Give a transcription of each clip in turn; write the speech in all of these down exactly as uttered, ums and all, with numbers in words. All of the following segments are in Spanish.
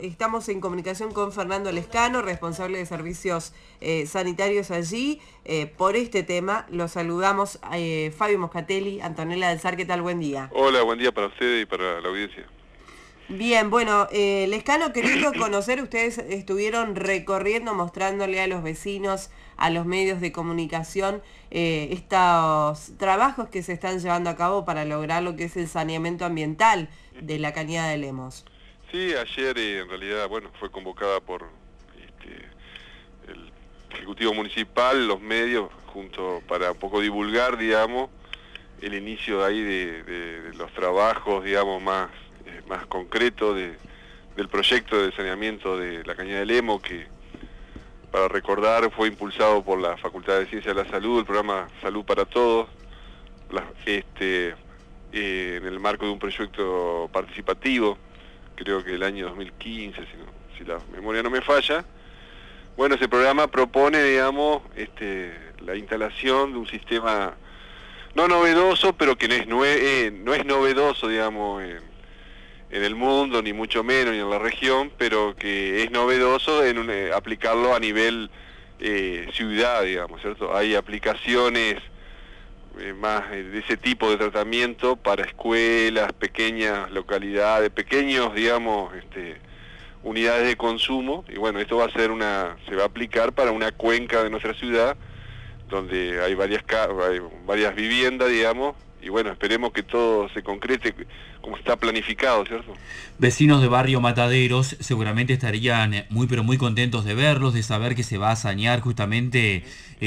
estamos en comunicación con Fernando Lescano, responsable de servicios eh, sanitarios allí. Eh, por este tema los saludamos eh, Fabio Moscatelli, Antonella del Sar. ¿Qué tal? Buen día. Hola, buen día para ustedes y para la audiencia. Bien, bueno, eh, Lescano, queriendo conocer, ustedes estuvieron recorriendo, mostrándole a los vecinos, a los medios de comunicación, eh, estos trabajos que se están llevando a cabo para lograr lo que es el saneamiento ambiental de la Cañada de Lemos. Sí, ayer eh, en realidad, bueno, fue convocada por este, el Ejecutivo Municipal, los medios, junto para un poco divulgar, digamos, el inicio de ahí de, de, de los trabajos, digamos, más... más concreto de, del proyecto de saneamiento de la Cañada de Lemos, que para recordar fue impulsado por la Facultad de Ciencias de la Salud, el programa Salud para Todos, la, este, eh, en el marco de un proyecto participativo, creo que el año dos mil quince, si, no, si la memoria no me falla. Bueno, ese programa propone, digamos, este, la instalación de un sistema no novedoso, pero que no es, nue eh, no es novedoso, digamos, en, en el mundo, ni mucho menos, ni en la región, pero que es novedoso en un, eh, aplicarlo a nivel eh, ciudad, digamos, ¿cierto? Hay aplicaciones eh, más de ese tipo de tratamiento para escuelas, pequeñas localidades, pequeños, digamos, este, unidades de consumo, y bueno, esto va a ser una, se va a aplicar para una cuenca de nuestra ciudad, donde hay varias, hay varias viviendas, digamos, y bueno, esperemos que todo se concrete como está planificado, ¿cierto? Vecinos de Barrio Mataderos seguramente estarían muy pero muy contentos de verlos, de saber que se va a sanear justamente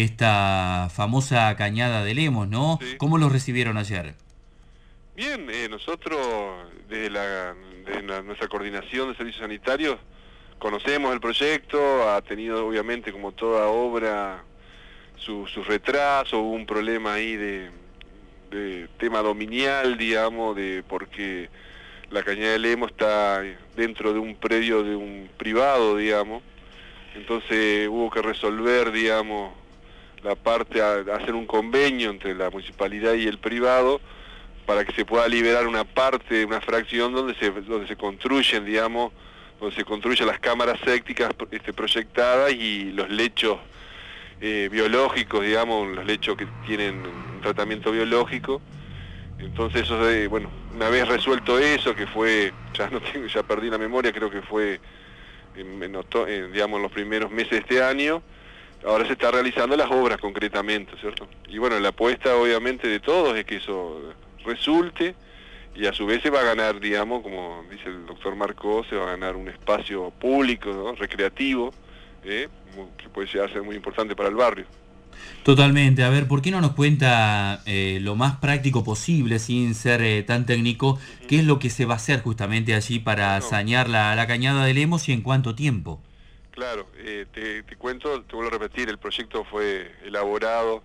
esta famosa Cañada de Lemos, ¿no? Sí. ¿Cómo los recibieron ayer? Bien, eh, nosotros desde, la, desde la, nuestra coordinación de servicios sanitarios conocemos el proyecto, ha tenido obviamente como toda obra su, su retraso, hubo un problema ahí de... de tema dominial, digamos, de porque la Cañada de Lemos está dentro de un predio de un privado, digamos, entonces hubo que resolver, digamos, la parte, a, hacer un convenio entre la municipalidad y el privado para que se pueda liberar una parte, una fracción donde se, donde se construyen, digamos, donde se construyen las cámaras sépticas este, proyectadas y los lechos Eh, biológicos, digamos, los lechos que tienen un tratamiento biológico. Entonces eso de, bueno, una vez resuelto eso, que fue, ya no tengo, ya perdí la memoria, creo que fue en, en, en, digamos, en los primeros meses de este año, ahora se está realizando las obras concretamente, ¿cierto? Y bueno, la apuesta obviamente de todos es que eso resulte y a su vez se va a ganar, digamos, como dice el doctor Marcó, se va a ganar un espacio público, ¿no? Recreativo, ¿eh? que puede llegar a ser muy importante para el barrio. Totalmente. A ver, ¿por qué no nos cuenta eh, lo más práctico posible, sin ser eh, tan técnico, uh-huh. qué es lo que se va a hacer justamente allí para no. sanear la, la Cañada de Lemos y en cuánto tiempo? Claro, eh, te, te cuento, te vuelvo a repetir, el proyecto fue elaborado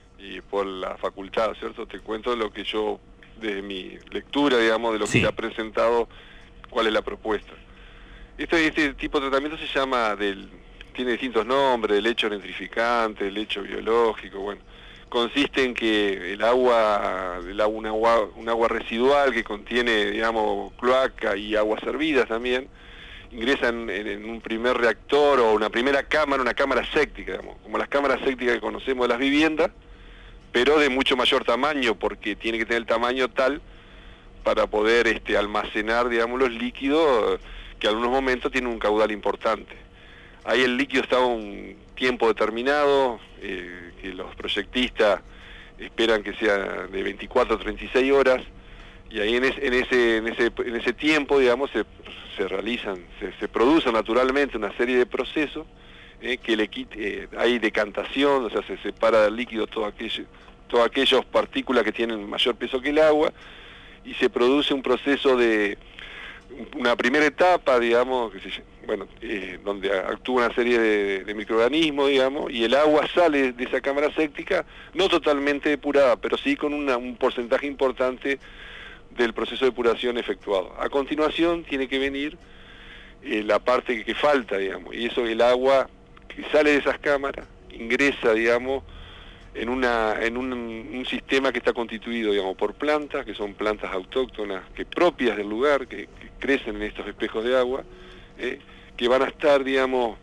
y por la facultad, ¿cierto? Te cuento lo que yo, desde mi lectura, digamos, de lo que sí. se ha presentado, cuál es la propuesta. Este, este tipo de tratamiento se llama del... tiene distintos nombres, el lecho nitrificante, el lecho biológico, bueno, consiste en que el agua, el agua, un agua, un agua residual que contiene, digamos, cloaca y aguas servidas también, ingresa en, en un primer reactor o una primera cámara, una cámara séptica, digamos, como las cámaras sépticas que conocemos de las viviendas, pero de mucho mayor tamaño, porque tiene que tener el tamaño tal para poder este, almacenar, digamos, los líquidos que en algunos momentos tienen un caudal importante. Ahí el líquido está un tiempo determinado, eh, que los proyectistas esperan que sea de veinticuatro a treinta y seis horas, y ahí en, es, en, ese, en, ese, en ese tiempo, digamos, se, se realizan, se, se producen naturalmente una serie de procesos, eh, que le quite, eh, hay decantación, o sea, se separa del líquido todo aquello, todas aquellas partículas que tienen mayor peso que el agua, y se produce un proceso de... una primera etapa, digamos, que se, bueno, eh, donde actúa una serie de, de microorganismos, digamos, y el agua sale de esa cámara séptica, no totalmente depurada, pero sí con una, un porcentaje importante del proceso de depuración efectuado. A continuación tiene que venir eh, la parte que, que falta, digamos, y eso, el agua que sale de esas cámaras, ingresa, digamos, en, una, en un, un sistema que está constituido, digamos, por plantas, que son plantas autóctonas, que propias del lugar, que, que crecen en estos espejos de agua, eh, que van a estar, digamos,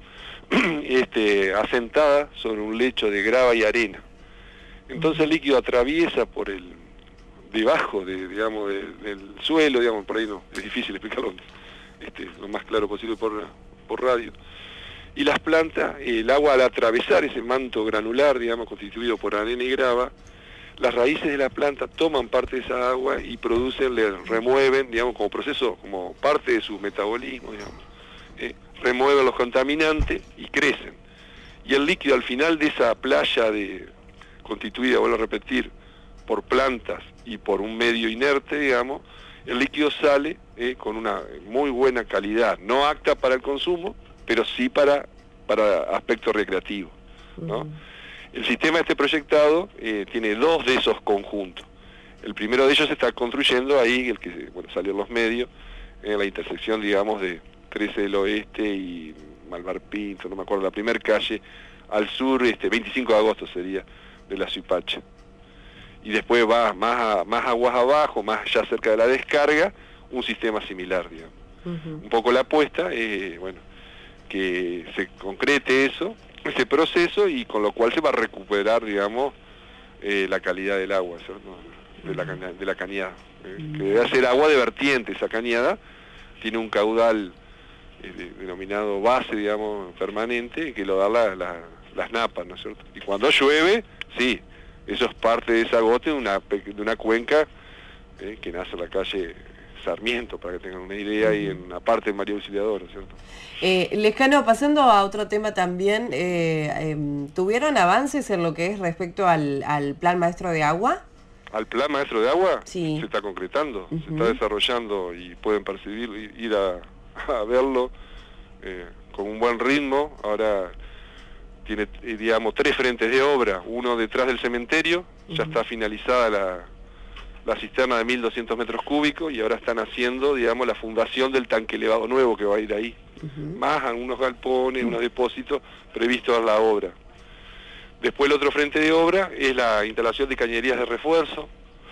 este, asentadas sobre un lecho de grava y arena. Entonces el líquido atraviesa por el debajo de, digamos, de, del suelo, digamos, por ahí no, es difícil explicarlo este, lo más claro posible por, por radio. Y las plantas, el agua al atravesar ese manto granular, digamos, constituido por arena y grava, las raíces de la planta toman parte de esa agua y producen, le remueven, digamos, como proceso, como parte de su metabolismo, digamos, eh, remueven los contaminantes y crecen. Y el líquido al final de esa playa de, constituida, vuelvo a repetir, por plantas y por un medio inerte, digamos, el líquido sale eh, con una muy buena calidad, no apta para el consumo, pero sí para, para aspectos recreativos, ¿no? El sistema este proyectado eh, tiene dos de esos conjuntos. El primero de ellos se está construyendo ahí, el que bueno, salió en los medios, en la intersección, digamos, de trece del Oeste y Malvar Pinto, no me acuerdo, la primera calle, al sur, este, veinticinco de agosto sería, de la Suipacha. Y después va más, a, más aguas abajo, más allá cerca de la descarga, un sistema similar, digamos. Uh-huh. Un poco la apuesta, eh, bueno, que se concrete eso, ese proceso, y con lo cual se va a recuperar, digamos, eh, la calidad del agua, ¿cierto? De la, de la cañada, eh, que debe ser agua de vertiente. Esa cañada tiene un caudal eh, de, denominado base, digamos, permanente, que lo da la, la, las napas, ¿no es cierto? Y cuando llueve, sí, eso es parte de ese agote de una, de una cuenca eh, que nace en la calle Sarmiento, para que tengan una idea, y en una parte de María Auxiliadora, ¿cierto? Eh, Lescano, pasando a otro tema también, eh, eh, ¿tuvieron avances en lo que es respecto al, al Plan Maestro de Agua? ¿Al Plan Maestro de Agua? Sí. Se está concretando, Uh-huh. se está desarrollando y pueden percibir, ir a, a verlo eh, con un buen ritmo. Ahora tiene, eh, digamos, tres frentes de obra, uno detrás del cementerio, uh-huh. ya está finalizada la... la cisterna de mil doscientos metros cúbicos, y ahora están haciendo, digamos, la fundación del tanque elevado nuevo que va a ir ahí. Uh-huh. Más algunos galpones, uh-huh. unos depósitos previstos en la obra. Después el otro frente de obra es la instalación de cañerías de refuerzo.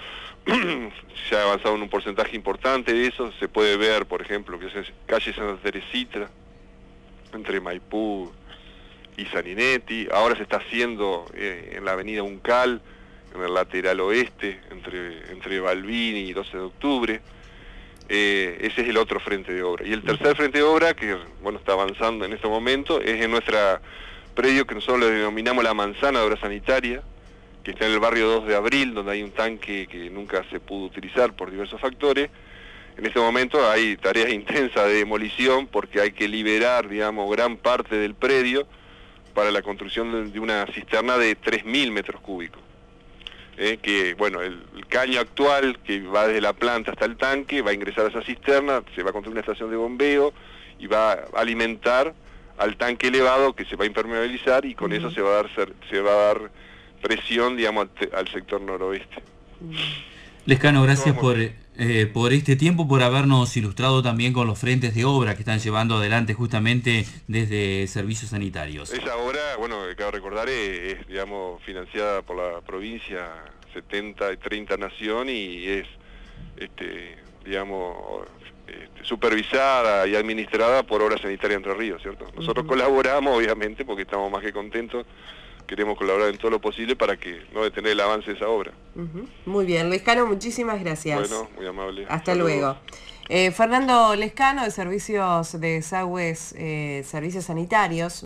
Se ha avanzado en un porcentaje importante de eso. Se puede ver, por ejemplo, que es calle Santa Teresita, entre Maipú y Saninetti. Ahora se está haciendo eh, en la avenida Uncal, en el lateral oeste, entre, entre Balbini y doce de octubre. Eh, ese es el otro frente de obra. Y el tercer frente de obra, que bueno, está avanzando en este momento, es en nuestra predio que nosotros le denominamos la manzana de obra sanitaria, que está en el barrio dos de abril, donde hay un tanque que nunca se pudo utilizar por diversos factores. En este momento hay tareas intensas de demolición, porque hay que liberar, digamos, gran parte del predio para la construcción de una cisterna de tres mil metros cúbicos. Eh, que bueno, el, el caño actual que va desde la planta hasta el tanque va a ingresar a esa cisterna, se va a construir una estación de bombeo y va a alimentar al tanque elevado, que se va a impermeabilizar, y con uh-huh. eso se va a dar ser, se va a dar presión, digamos, al, al sector noroeste. Uh-huh. Lescano, gracias por, eh, por este tiempo, por habernos ilustrado también con los frentes de obra que están llevando adelante justamente desde servicios sanitarios. Esa obra, bueno, cabe recordar, es, es digamos, financiada por la provincia setenta y treinta Nación, y es, este, digamos, este, supervisada y administrada por Obra Sanitaria Entre Ríos, ¿cierto? Nosotros uh-huh. colaboramos, obviamente, porque estamos más que contentos. Queremos colaborar en todo lo posible para que no detener el avance de esa obra. Uh-huh. Muy bien, Lescano, muchísimas gracias. Bueno, muy amable. Hasta Saludos. Luego. Eh, Fernando Lescano, de Servicios de Desagües, eh, Servicios Sanitarios.